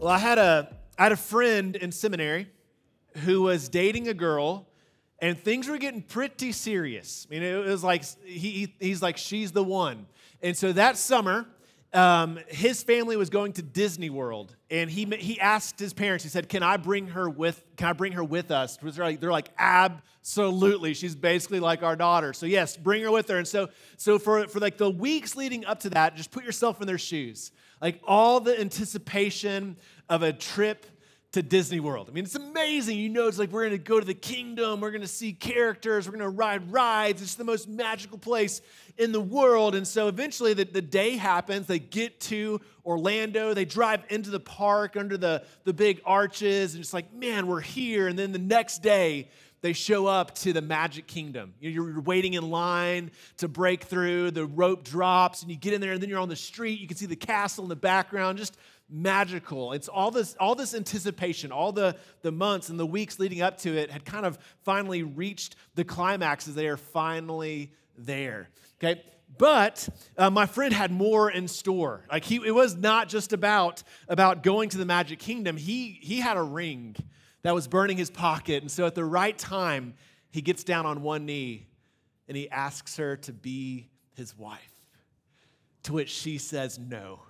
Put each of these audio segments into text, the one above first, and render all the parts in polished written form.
Well, I had a friend in seminary who was dating a girl, and things were getting pretty serious. I mean, it was like he's like, she's the one. And so that summer, his family was going to Disney World, and he asked his parents. He said, "Can I bring her with us?" They're like, absolutely. She's basically like our daughter. So yes, bring her with her. And so for like the weeks leading up to that, just put yourself in their shoes. Like all the anticipation of a trip to Disney World. I mean, it's amazing. You know, it's like we're going to go to the kingdom. We're going to see characters. We're going to ride rides. It's the most magical place in the world. And so eventually the day happens. They get to Orlando. They drive into the park under the big arches. And it's like, man, we're here. And then the next day, they show up to the Magic Kingdom. You're waiting in line to break through. The rope drops, and you get in there, and then you're on the street. You can see the castle in the background. Just magical. It's all this anticipation, all the months and the weeks leading up to it had kind of finally reached the climax as they are finally there. Okay. But my friend had more in store. Like it was not just about going to the Magic Kingdom. He had a ring that was burning his pocket. And so at the right time, he gets down on one knee and he asks her to be his wife, to which she says no.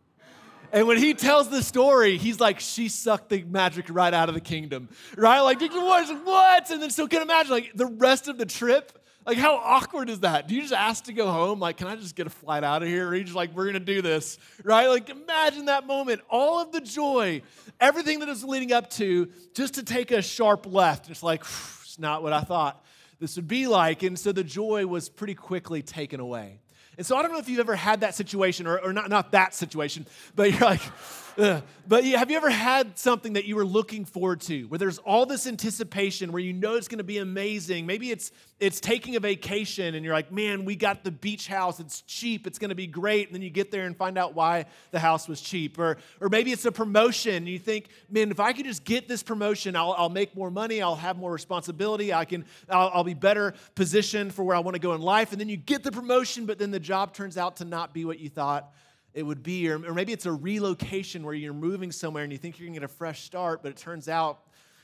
And when he tells the story, he's like, she sucked the magic right out of the kingdom, right? Like, what? And then so can you imagine, like, the rest of the trip, like, how awkward is that? Do you just ask to go home? Like, can I just get a flight out of here? Or are you just like, we're going to do this, right? Like, imagine that moment, all of the joy, everything that is leading up to, just to take a sharp left. It's like, it's not what I thought this would be like. And so the joy was pretty quickly taken away. And so I don't know if you've ever had that situation, or not that situation, but you're like, ugh. But have you ever had something that you were looking forward to, where there's all this anticipation, where you know it's going to be amazing? Maybe it's taking a vacation, and you're like, man, we got the beach house. It's cheap. It's going to be great. And then you get there and find out why the house was cheap. Or maybe it's a promotion. And you think, man, if I could just get this promotion, I'll make more money. I'll have more responsibility. I'll be better positioned for where I want to go in life. And then you get the promotion, but then the job turns out to not be what you thought it would be. Or maybe it's a relocation where you're moving somewhere and you think you're going to get a fresh start, but it turns out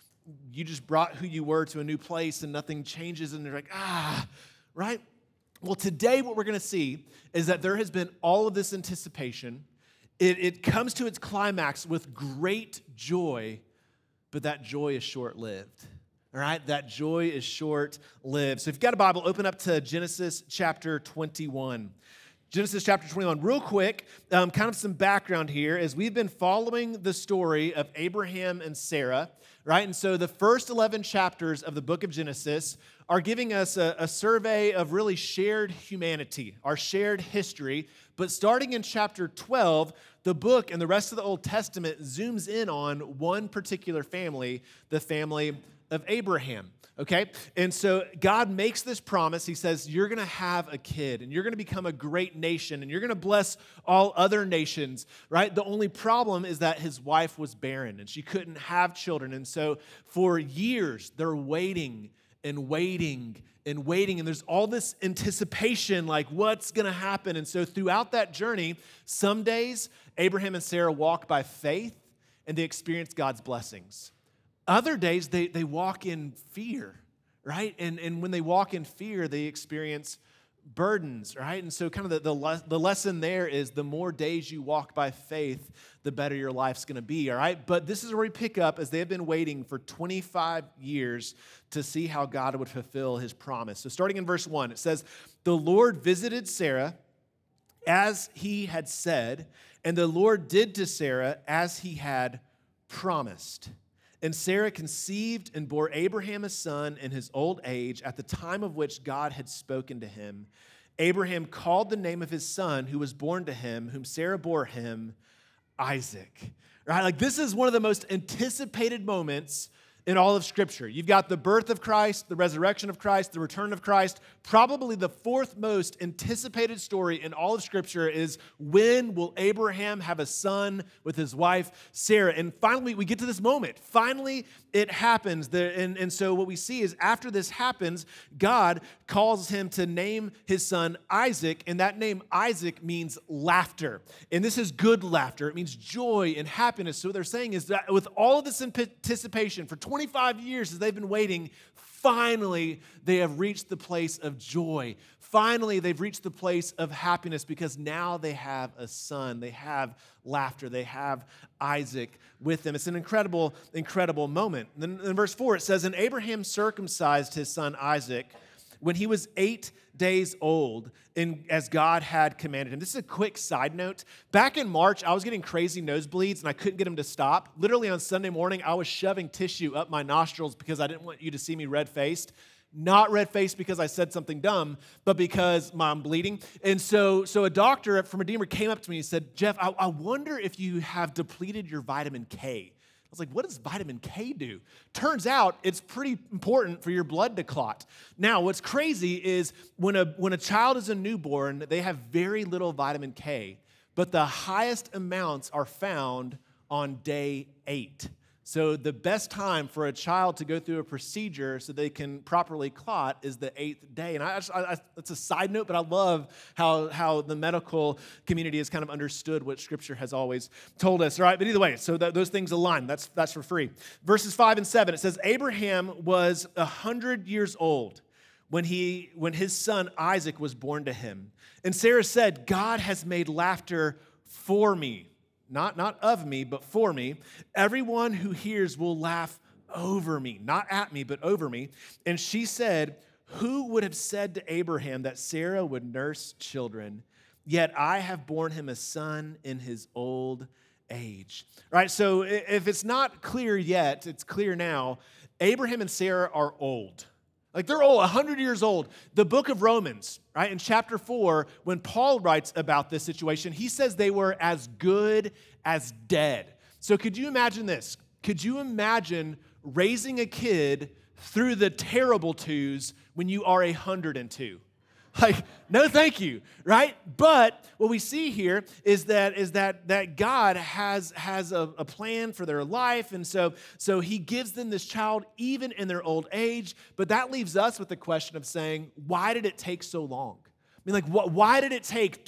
you just brought who you were to a new place and nothing changes, and you're like, right? Well, today what we're going to see is that there has been all of this anticipation. It comes to its climax with great joy, but that joy is short-lived. All right, that joy is short-lived. So if you've got a Bible, open up to Genesis chapter 21. Genesis chapter 21. Real quick, kind of some background here, as we've been following the story of Abraham and Sarah, right? And so the first 11 chapters of the book of Genesis are giving us a survey of really shared humanity, our shared history. But starting in chapter 12, the book and the rest of the Old Testament zooms in on one particular family, the family of Abraham. Okay? And so God makes this promise. He says, you're going to have a kid, and you're going to become a great nation, and you're going to bless all other nations, right? The only problem is that his wife was barren, and she couldn't have children. And so for years, they're waiting and waiting and waiting, and there's all this anticipation, like what's going to happen? And so throughout that journey, some days, Abraham and Sarah walk by faith, and they experience God's blessings. Other days, they walk in fear, right? And when they walk in fear, they experience burdens, right? And so kind of the lesson there is the more days you walk by faith, the better your life's going to be, all right? But this is where we pick up, as they have been waiting for 25 years to see how God would fulfill his promise. So starting in verse 1, it says, the Lord visited Sarah as he had said, and the Lord did to Sarah as he had promised. And Sarah conceived and bore Abraham a son in his old age at the time of which God had spoken to him. Abraham called the name of his son who was born to him, whom Sarah bore him, Isaac. Right? Like this is one of the most anticipated moments in all of Scripture. You've got the birth of Christ, the resurrection of Christ, the return of Christ. Probably the fourth most anticipated story in all of Scripture is when will Abraham have a son with his wife Sarah? And finally, we get to this moment. Finally, it happens. And so what we see is after this happens, God calls him to name his son Isaac, and that name Isaac means laughter. And this is good laughter. It means joy and happiness. So what they're saying is that with all of this anticipation for 25 years as they've been waiting, finally they have reached the place of joy. Finally, they've reached the place of happiness because now they have a son. They have laughter. They have Isaac with them. It's an incredible, incredible moment. Then in verse 4, it says, "And Abraham circumcised his son Isaac when he was 8 days old, as God had commanded him." This is a quick side note. Back in March, I was getting crazy nosebleeds, and I couldn't get them to stop. Literally on Sunday morning, I was shoving tissue up my nostrils because I didn't want you to see me red-faced. Not red-faced because I said something dumb, but because I'm bleeding. And so a doctor from Redeemer came up to me and said, "Jeff, I wonder if you have depleted your vitamin K." I was like, what does vitamin K do? Turns out it's pretty important for your blood to clot. Now, what's crazy is when a child is a newborn, they have very little vitamin K, but the highest amounts are found on day 8. So the best time for a child to go through a procedure so they can properly clot is the 8th day. And it's a side note, but I love how the medical community has kind of understood what Scripture has always told us. All right, but either way, so those things align. That's for free. Verses 5 and 7, it says, "Abraham was 100 years old when his son Isaac was born to him. And Sarah said, 'God has made laughter for me.'" Not of me, but for me. "Everyone who hears will laugh over me." Not at me, but over me. And she said, "Who would have said to Abraham that Sarah would nurse children? Yet I have borne him a son in his old age." Right, so if it's not clear yet, it's clear now. Abraham and Sarah are old. Like they're old, 100 years old. The book of Romans, right, in chapter 4, when Paul writes about this situation, he says they were as good as dead. So could you imagine this? Could you imagine raising a kid through the terrible twos when you are 102? Like, no thank you, right? But what we see here is that God has a plan for their life, and so he gives them this child even in their old age. But that leaves us with the question of saying, why did it take so long? I mean, like, why did it take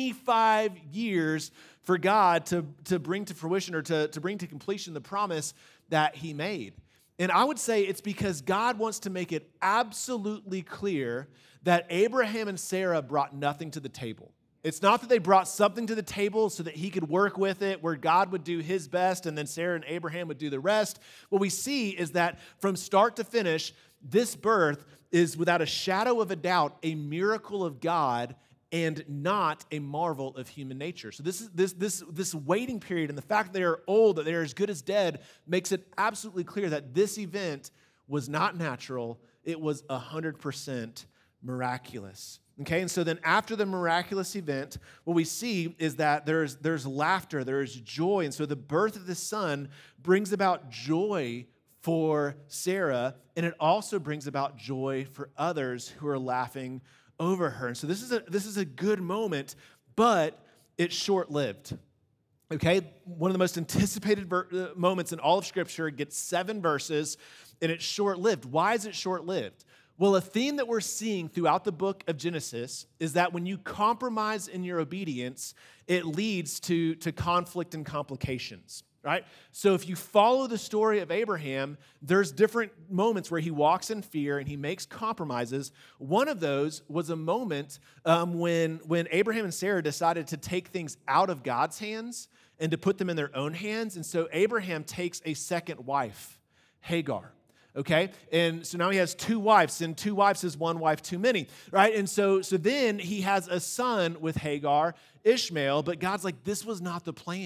25 years for God to bring to fruition or to bring to completion the promise that he made? And I would say it's because God wants to make it absolutely clear that Abraham and Sarah brought nothing to the table. It's not that they brought something to the table so that he could work with it, where God would do his best and then Sarah and Abraham would do the rest. What we see is that from start to finish, this birth is without a shadow of a doubt a miracle of God and not a marvel of human nature. So this waiting period and the fact that they are old, that they are as good as dead, makes it absolutely clear that this event was not natural. It was 100% miraculous. Okay, and so then after the miraculous event, what we see is that there's laughter, there's joy. And so the birth of the son brings about joy for Sarah, and it also brings about joy for others who are laughing over her. And so this is a good moment, but it's short-lived. Okay, one of the most anticipated moments in all of Scripture. It gets 7 verses, and it's short-lived. Why is it short-lived? Well, a theme that we're seeing throughout the book of Genesis is that when you compromise in your obedience, it leads to conflict and complications, right? So if you follow the story of Abraham, there's different moments where he walks in fear and he makes compromises. One of those was a moment when Abraham and Sarah decided to take things out of God's hands and to put them in their own hands. And so Abraham takes a second wife, Hagar. Okay, and so now he has 2 wives, and 2 wives is 1 wife too many, right? And so then he has a son with Hagar, Ishmael, but God's like, this was not the plan.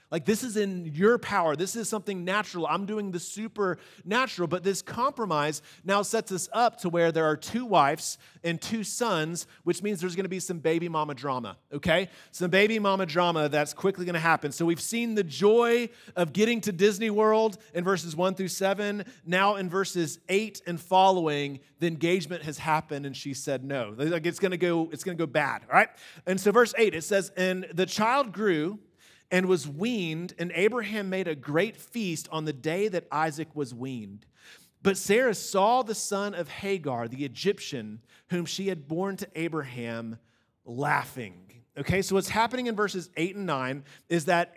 Like, this is in your power. This is something natural. I'm doing the supernatural. But this compromise now sets us up to where there are 2 wives and 2 sons, which means there's going to be some baby mama drama, okay? Some baby mama drama that's quickly going to happen. So we've seen the joy of getting to Disney World in verses 1 through 7. Now in verses 8 and following, the engagement has happened and she said no. Like, it's going to go bad, all right? And so verse 8, it says, "And the child grew and was weaned, and Abraham made a great feast on the day that Isaac was weaned. But Sarah saw the son of Hagar, the Egyptian, whom she had borne to Abraham, laughing." Okay, so what's happening in verses 8 and 9 is that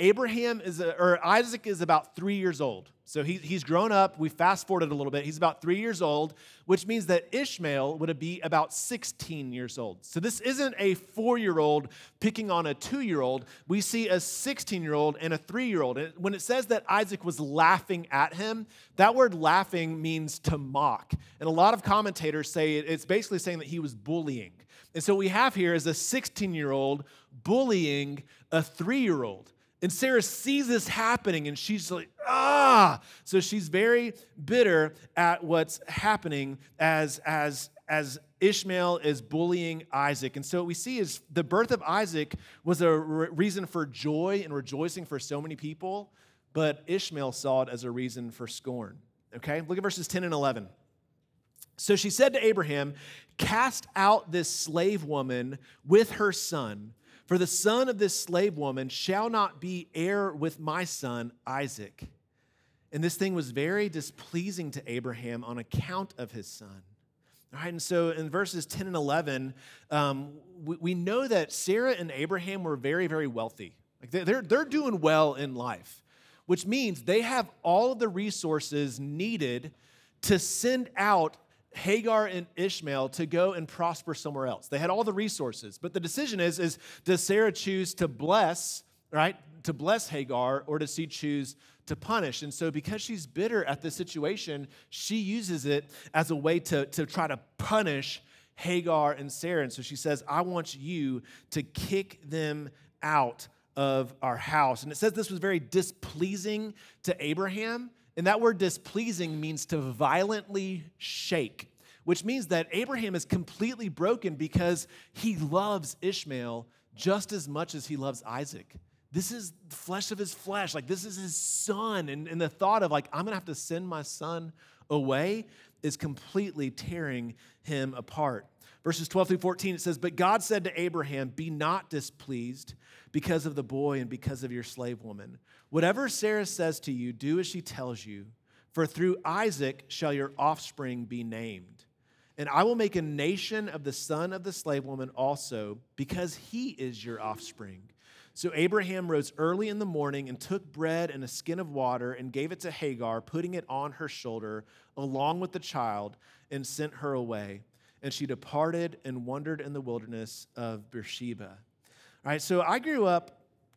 Isaac is about 3 years old. So he's grown up. We fast forwarded a little bit. He's about 3 years old, which means that Ishmael would be about 16 years old. So this isn't a 4-year-old picking on a 2-year-old. We see a 16-year-old and a 3-year-old. And when it says that Isaac was laughing at him, that word laughing means to mock. And a lot of commentators say it's basically saying that he was bullying. And so what we have here is a 16-year-old bullying a 3-year-old. And Sarah sees this happening and she's like, ah! So she's very bitter at what's happening as Ishmael is bullying Isaac. And so what we see is the birth of Isaac was a reason for joy and rejoicing for so many people, but Ishmael saw it as a reason for scorn. Okay? Look at verses 10 and 11. "So she said to Abraham, 'Cast out this slave woman with her son, for the son of this slave woman shall not be heir with my son Isaac.' And this thing was very displeasing to Abraham on account of his son." All right, and so in verses 10 and 11, we know that Sarah and Abraham were very, very wealthy. Like they're doing well in life, which means they have all of the resources needed to send out Hagar and Ishmael to go and prosper somewhere else. They had all the resources, but the decision is does Sarah choose to bless, right? To bless Hagar, or does she choose to punish? And so because she's bitter at this situation, she uses it as a way to try to punish Hagar and Sarah. And so she says, "I want you to kick them out of our house." And it says this was very displeasing to Abraham. And that word displeasing means to violently shake, which means that Abraham is completely broken because he loves Ishmael just as much as he loves Isaac. This is flesh of his flesh. Like, this is his son. And the thought of, like, I'm going to have to send my son away is completely tearing him apart. Verses 12 through 14, it says, "But God said to Abraham, 'Be not displeased because of the boy and because of your slave woman. Whatever Sarah says to you, do as she tells you, for through Isaac shall your offspring be named. And I will make a nation of the son of the slave woman also, because he is your offspring.' So Abraham rose early in the morning and took bread and a skin of water and gave it to Hagar, putting it on her shoulder along with the child, and sent her away. And she departed and wandered in the wilderness of Beersheba." All right, so I grew up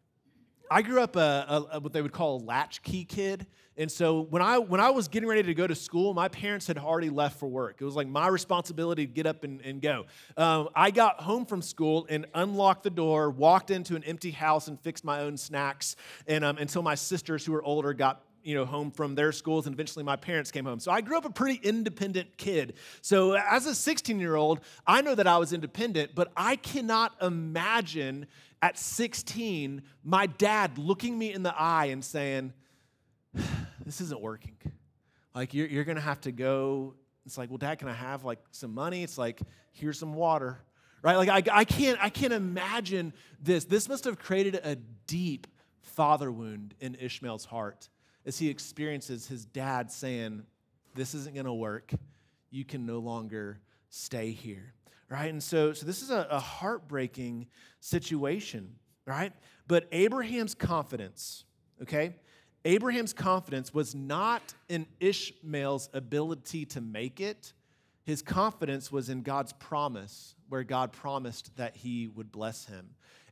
a what they would call a latchkey kid. And so when I was getting ready to go to school, my parents had already left for work. It was like my responsibility to get up and go. I got home from school and unlocked the door, walked into an empty house and fixed my own snacks, and until my sisters who were older got home from their schools, and eventually my parents came home. So I grew up a pretty independent kid. So as a 16-year-old, I know that I was independent, but I cannot imagine at 16 my dad looking me in the eye and saying, "This isn't working. Like, you're going to have to go." It's like, "Well, Dad, can I have like some money?" It's like, "Here's some water." Right? Like, I can't imagine this. This must have created a deep father wound in Ishmael's heart as he experiences his dad saying, "This isn't going to work. You can no longer stay here." Right? And so this is a heartbreaking situation, right? But Abraham's confidence, okay? Abraham's confidence was not in Ishmael's ability to make it. His confidence was in God's promise, where God promised that he would bless him.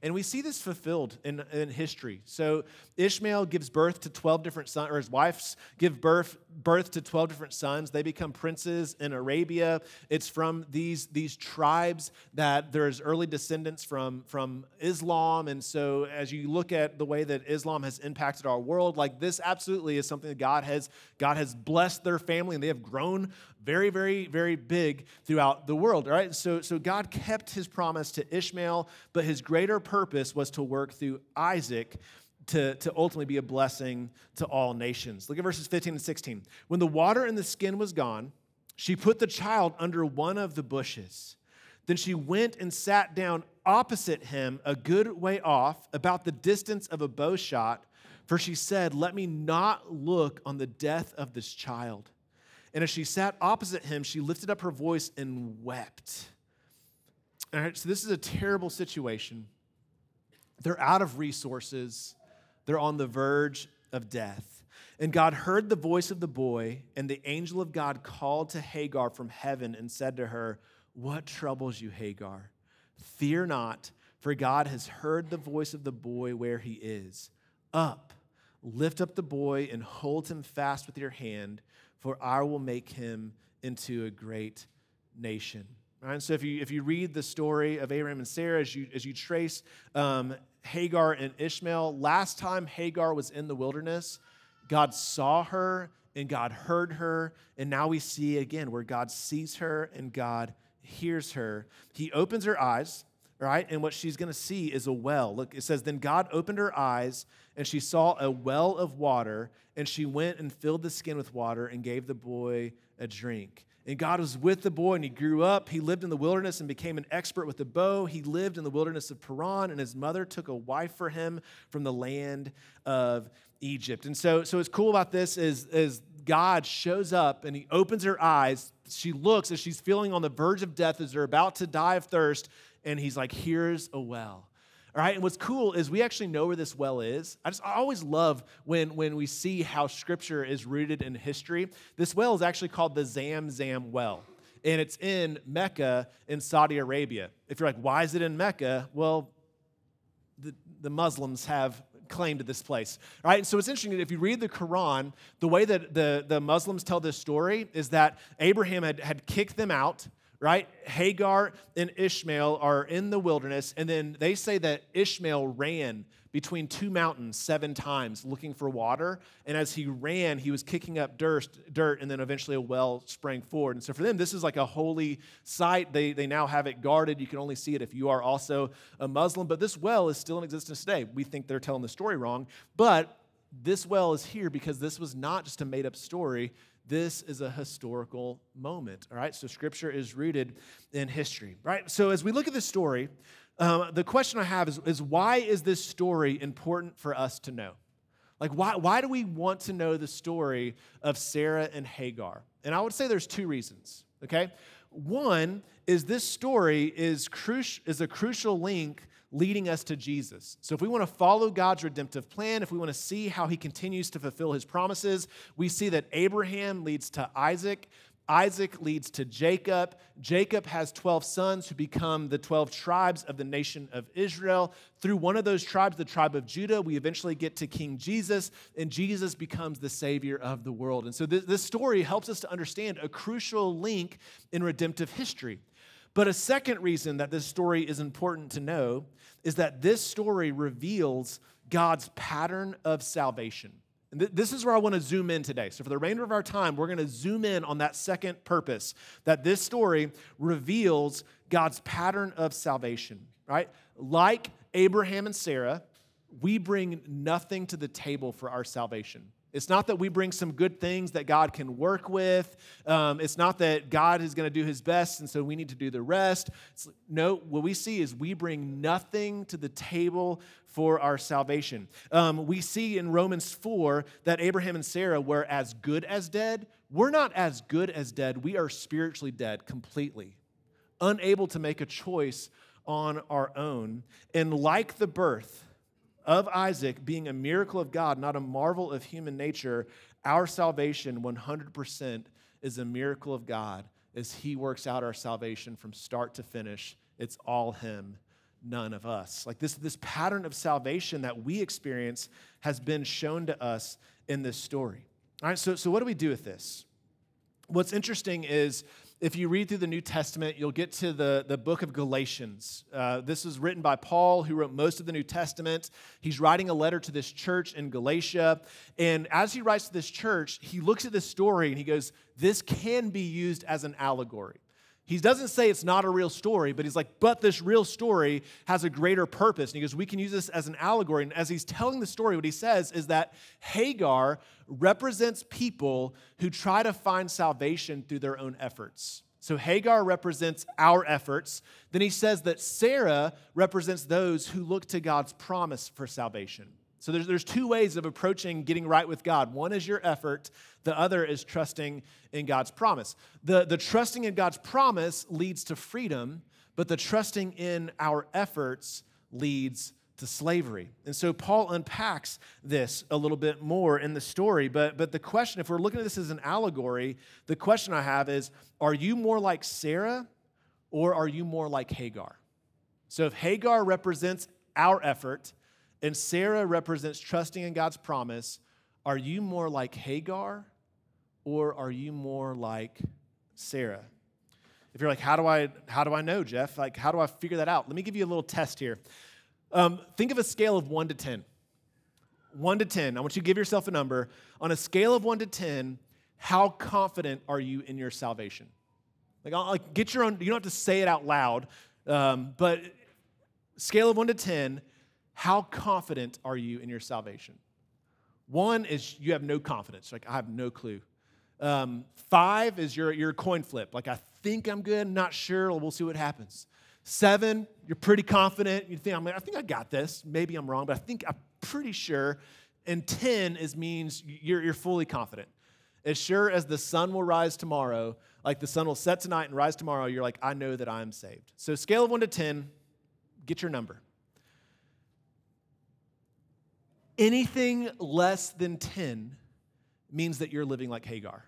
And we see this fulfilled in history. So Ishmael gives birth to 12 different sons, or his wives give birth to 12 different sons. They become princes in Arabia. It's from these tribes that there's early descendants from Islam. And so as you look at the way that Islam has impacted our world, like this absolutely is something that God has blessed their family, and they have grown very, very, very big throughout the world, all right? So God kept his promise to Ishmael, but his greater purpose was to work through Isaac to ultimately be a blessing to all nations. Look at verses 15 and 16. When the water in the skin was gone, she put the child under one of the bushes. Then she went and sat down opposite him a good way off, about the distance of a bow shot, for she said, "Let me not look on the death of this child." And as she sat opposite him, she lifted up her voice and wept. All right, so this is a terrible situation. They're out of resources. They're on the verge of death. And God heard the voice of the boy, and the angel of God called to Hagar from heaven and said to her, "What troubles you, Hagar? Fear not, for God has heard the voice of the boy where he is. Up, lift up the boy and hold him fast with your hand, for I will make him into a great nation." All right, so if you read the story of Abraham and Sarah, as you trace Hagar and Ishmael, last time Hagar was in the wilderness, God saw her and God heard her, and now we see again where God sees her and God hears her. He opens her eyes, right? And what she's going to see is a well. Look, it says, "Then God opened her eyes, and she saw a well of water, and she went and filled the skin with water and gave the boy a drink." And God was with the boy, and he grew up. He lived in the wilderness and became an expert with the bow. He lived in the wilderness of Paran, and his mother took a wife for him from the land of Egypt. And so what's cool about this is God shows up, and he opens her eyes. She looks as she's feeling on the verge of death, as they're about to die of thirst, and he's like, "Here's a well." All right, and what's cool is we actually know where this well is. I always love when we see how Scripture is rooted in history. This well is actually called the Zamzam well, and it's in Mecca in Saudi Arabia. If you're like, why is it in Mecca? Well, the Muslims have claim to this place. All right, and so it's interesting that if you read the Quran, the way that the Muslims tell this story is that Abraham had kicked them out, right? Hagar and Ishmael are in the wilderness, and then they say that Ishmael ran between two mountains 7 times looking for water, and as he ran, he was kicking up dirt, and then eventually a well sprang forward. And so for them, this is like a holy site. They now have it guarded. You can only see it if you are also a Muslim, but this well is still in existence today. We think they're telling the story wrong, but this well is here because this was not just a made-up story. This is a historical moment, all right? So Scripture is rooted in history, right? So as we look at this story, the question I have is why is this story important for us to know? Like, why do we want to know the story of Sarah and Hagar? And I would say there's 2 reasons, okay? One is this story is a crucial link leading us to Jesus. So if we want to follow God's redemptive plan, if we want to see how he continues to fulfill his promises, we see that Abraham leads to Isaac. Isaac leads to Jacob. Jacob has 12 sons who become the 12 tribes of the nation of Israel. Through one of those tribes, the tribe of Judah, we eventually get to King Jesus, and Jesus becomes the Savior of the world. And so this story helps us to understand a crucial link in redemptive history. But a second reason that this story is important to know is that this story reveals God's pattern of salvation. And this is where I want to zoom in today. So for the remainder of our time, we're going to zoom in on that second purpose, that this story reveals God's pattern of salvation, right? Like Abraham and Sarah, we bring nothing to the table for our salvation. It's not that we bring some good things that God can work with. It's not that God is going to do his best, and so we need to do the rest. No, what we see is we bring nothing to the table for our salvation. We see in Romans 4 that Abraham and Sarah were as good as dead. We're not as good as dead. We are spiritually dead completely, unable to make a choice on our own. And like the birth of Isaac being a miracle of God, not a marvel of human nature, our salvation 100% is a miracle of God as he works out our salvation from start to finish. It's all him, none of us. Like this pattern of salvation that we experience has been shown to us in this story. All right, so what do we do with this? What's interesting is if you read through the New Testament, you'll get to the book of Galatians. This was written by Paul, who wrote most of the New Testament. He's writing a letter to this church in Galatia. And as he writes to this church, he looks at this story and he goes, this can be used as an allegory. He doesn't say it's not a real story, but he's like, but this real story has a greater purpose. And he goes, we can use this as an allegory. And as he's telling the story, what he says is that Hagar represents people who try to find salvation through their own efforts. So Hagar represents our efforts. Then he says that Sarah represents those who look to God's promise for salvation. So there's two ways of approaching getting right with God. One is your effort. The other is trusting in God's promise. The trusting in God's promise leads to freedom, but the trusting in our efforts leads to slavery. And so Paul unpacks this a little bit more in the story. But the question, if we're looking at this as an allegory, the question I have is, are you more like Sarah or are you more like Hagar? So if Hagar represents our effort, and Sarah represents trusting in God's promise, are you more like Hagar or are you more like Sarah? If you're like, how do I know, Jeff? Like, how do I figure that out? Let me give you a little test here. Think of a scale of 1 to 10. 1 to 10. I want you to give yourself a number. On a scale of 1 to 10, how confident are you in your salvation? Like get your own, you don't have to say it out loud, but scale of 1 to 10, how confident are you in your salvation? 1 is you have no confidence. Like, I have no clue. 5 is your coin flip. Like, I think I'm good, not sure. We'll see what happens. 7, you're pretty confident. You think, I think I got this. Maybe I'm wrong, but I'm pretty sure. And 10 means you're fully confident. As sure as the sun will rise tomorrow, like the sun will set tonight and rise tomorrow, you're like, I know that I'm saved. So scale of 1 to 10, get your number. Anything less than 10 means that you're living like Hagar.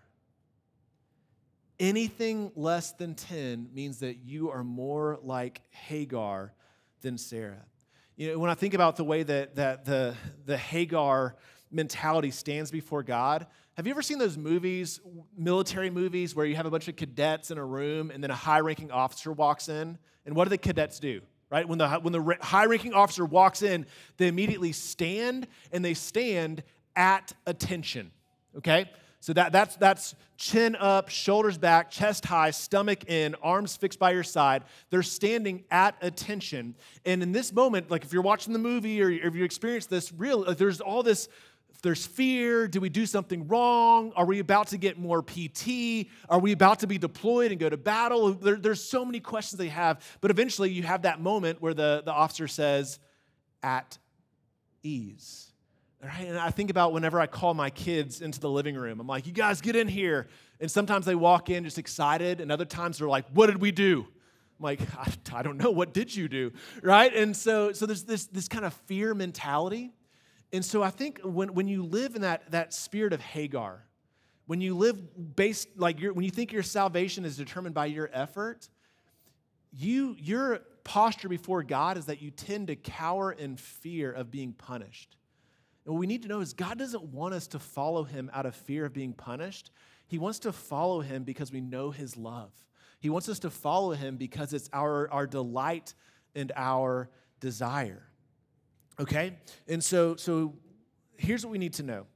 Anything less than 10 means that you are more like Hagar than Sarah. You know, when I think about the way that the Hagar mentality stands before God, have you ever seen those movies, military movies, where you have a bunch of cadets in a room and then a high-ranking officer walks in? And what do the cadets do? Right? When the high-ranking officer walks in, they immediately stand, and they stand at attention, okay? So that's chin up, shoulders back, chest high, stomach in, arms fixed by your side. They're standing at attention. And in this moment, like if you're watching the movie or if you experience this, there's all this. There's fear. Do we do something wrong? Are we about to get more PT? Are we about to be deployed and go to battle? There's so many questions they have. But eventually you have that moment where the officer says, at ease. All right? And I think about whenever I call my kids into the living room. I'm like, you guys get in here. And sometimes they walk in just excited. And other times they're like, what did we do? I'm like, I don't know. What did you do? Right? And so there's this kind of fear mentality. And so I think when you live in that spirit of Hagar, when you live based, like when you think your salvation is determined by your effort, your posture before God is that you tend to cower in fear of being punished. And what we need to know is God doesn't want us to follow him out of fear of being punished. He wants to follow him because we know his love. He wants us to follow him because it's our delight and our desire. Okay? And so here's what we need to know.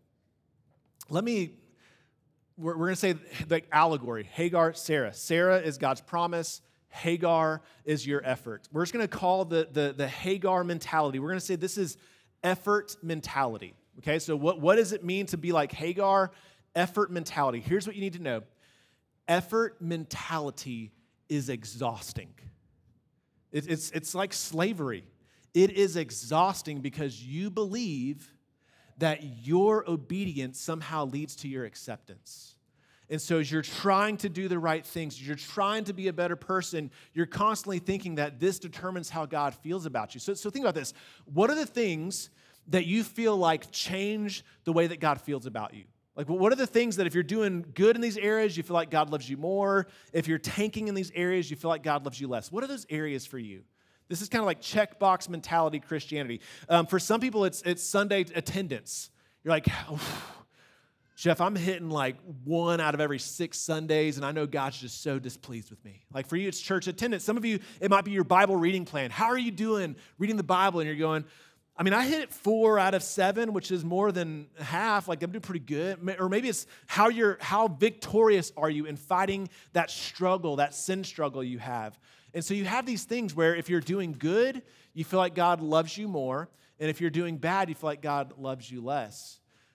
We're going to say like allegory. Hagar, Sarah. Sarah is God's promise. Hagar is your effort. We're just going to call the Hagar mentality. We're going to say this is effort mentality. Okay? So what does it mean to be like Hagar? Effort mentality. Here's what you need to know. Effort mentality is exhausting. It's like slavery. It is exhausting because you believe that your obedience somehow leads to your acceptance. And so as you're trying to do the right things, you're trying to be a better person, you're constantly thinking that this determines how God feels about you. So think about this. What are the things that you feel like change the way that God feels about you? Like, what are the things that if you're doing good in these areas, you feel like God loves you more? If you're tanking in these areas, you feel like God loves you less? What are those areas for you This is kind of like checkbox mentality Christianity. For some people, it's Sunday attendance. You're like, Jeff, I'm hitting like 1 out of every 6 Sundays, and I know God's just so displeased with me. Like for you, it's church attendance. Some of you, it might be your Bible reading plan. How are you doing reading the Bible? And you're going, I mean, I hit it 4 out of 7, which is more than half. Like I'm doing pretty good. Or maybe it's how victorious are you in fighting that struggle, that sin struggle you have. And so you have these things where if you're doing good, you feel like God loves you more. And if you're doing bad, you feel like God loves you less.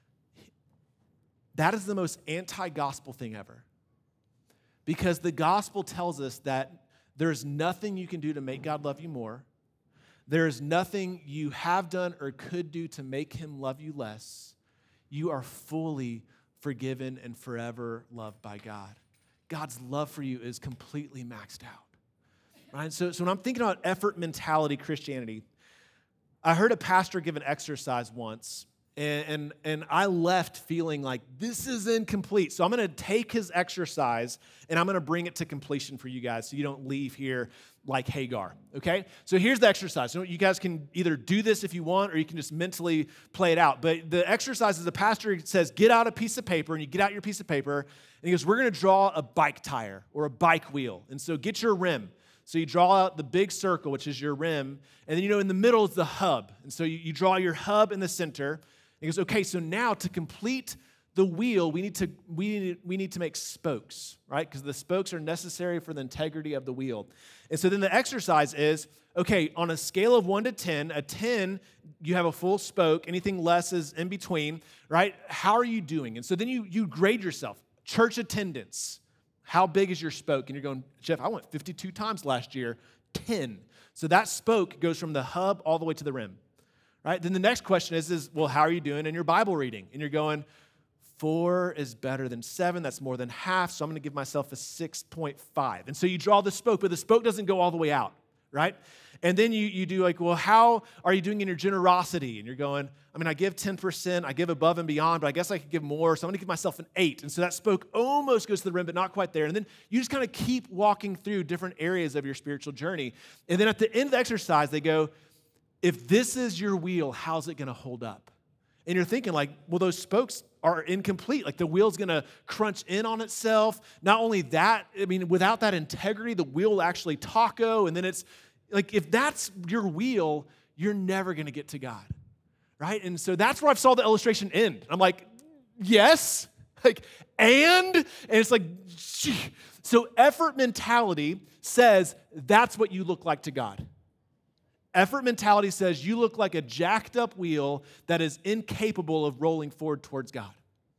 That is the most anti-gospel thing ever. Because the gospel tells us that there's nothing you can do to make God love you more. There is nothing you have done or could do to make him love you less. You are fully forgiven and forever loved by God. God's love for you is completely maxed out. Right? So when I'm thinking about effort mentality Christianity, I heard a pastor give an exercise once. And I left feeling like this is incomplete. So I'm going to take his exercise and I'm going to bring it to completion for you guys so you don't leave here like Hagar, okay? So here's the exercise. So you guys can either do this if you want or you can just mentally play it out. But the exercise is the pastor says, get out a piece of paper, and you get out your piece of paper and he goes, we're going to draw a bike tire or a bike wheel. And so get your rim. So you draw out the big circle, which is your rim. And then, in the middle is the hub. And so you draw your hub in the center. He goes, okay, so now to complete the wheel, we need to make spokes, right? Because the spokes are necessary for the integrity of the wheel. And so then the exercise is, okay, on a scale of 1 to 10, a 10, you have a full spoke. Anything less is in between, right? How are you doing? And so then you grade yourself. Church attendance. How big is your spoke? And you're going, Jeff, I went 52 times last year, 10. So that spoke goes from the hub all the way to the rim. Right? Then the next question is, well, how are you doing in your Bible reading? And you're going, 4 is better than 7. That's more than half. So I'm going to give myself a 6.5. And so you draw the spoke, but the spoke doesn't go all the way out, right? And then you do like, well, how are you doing in your generosity? And you're going, I mean, I give 10%. I give above and beyond, but I guess I could give more. So I'm going to give myself an 8. And so that spoke almost goes to the rim, but not quite there. And then you just kind of keep walking through different areas of your spiritual journey. And then at the end of the exercise, they go, if this is your wheel, how's it going to hold up? And you're thinking like, well, those spokes are incomplete. Like the wheel's going to crunch in on itself. Not only that, I mean, without that integrity, the wheel will actually taco. And then it's like, if that's your wheel, you're never going to get to God, right? And so that's where I saw the illustration end. I'm like, yes, and it's like, gee. So effort mentality says that's what you look like to God. Effort mentality says you look like a jacked up wheel that is incapable of rolling forward towards God.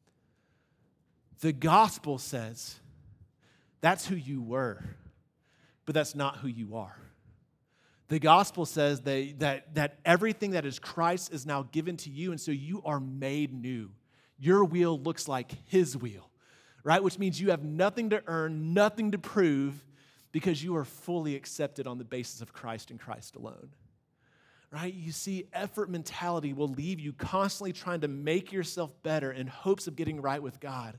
The gospel says that's who you were, but that's not who you are. The gospel says that everything that is Christ is now given to you, and so you are made new. Your wheel looks like his wheel, right? Which means you have nothing to earn, nothing to prove, because you are fully accepted on the basis of Christ and Christ alone. Right? You see, effort mentality will leave you constantly trying to make yourself better in hopes of getting right with God.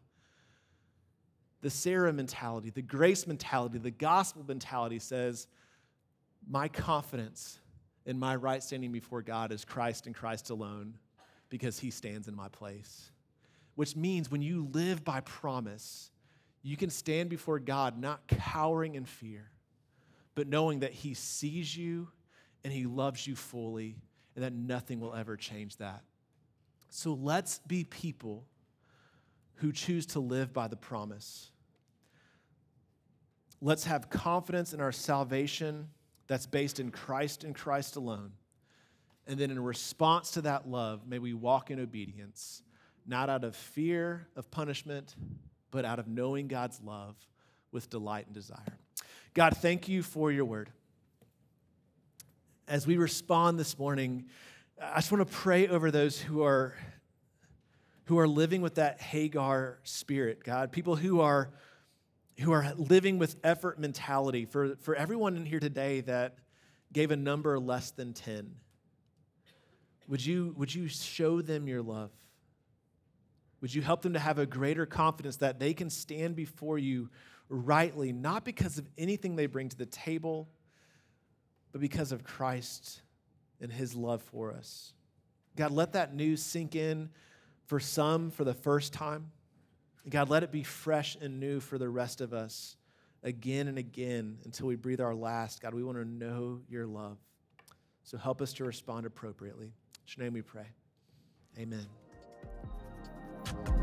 The Sarah mentality, the grace mentality, the gospel mentality says, my confidence in my right standing before God is Christ and Christ alone because he stands in my place. Which means when you live by promise, you can stand before God not cowering in fear, but knowing that he sees you and he loves you fully, and that nothing will ever change that. So let's be people who choose to live by the promise. Let's have confidence in our salvation that's based in Christ and Christ alone. And then in response to that love, may we walk in obedience, not out of fear of punishment, but out of knowing God's love with delight and desire. God, thank you for your word. As we respond this morning, I just want to pray over those who are living with that Hagar spirit, God. People who are living with effort mentality. For everyone in here today that gave a number less than 10, would you show them your love? Would you help them to have a greater confidence that they can stand before you rightly, not because of anything they bring to the table, but because of Christ and his love for us. God, let that news sink in for some for the first time. God, let it be fresh and new for the rest of us again and again until we breathe our last. God, we want to know your love. So help us to respond appropriately. In your name we pray. Amen.